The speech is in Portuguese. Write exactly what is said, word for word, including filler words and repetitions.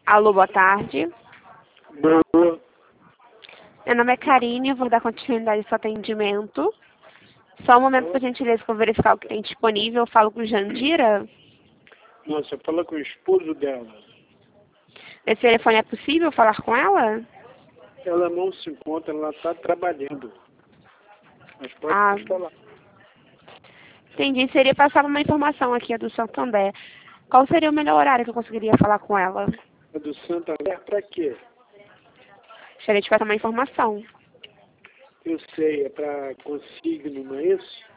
Alô, boa tarde. Boa. Meu nome é Karine, eu vou dar continuidade ao seu atendimento. Só um momento, por gentileza, para eu verificar o que tem disponível. Eu falo com Jandira. Nossa, fala com o esposo dela. Esse telefone é possível falar com ela? Ela não se encontra, ela está trabalhando. Mas pode Ah, falar. entendi. Seria passar uma informação aqui do Santander. Qual seria o melhor horário que eu conseguiria falar com ela? É do Santander para quê? Gostaria de passar uma informação. Eu sei, é para consigno, não é isso?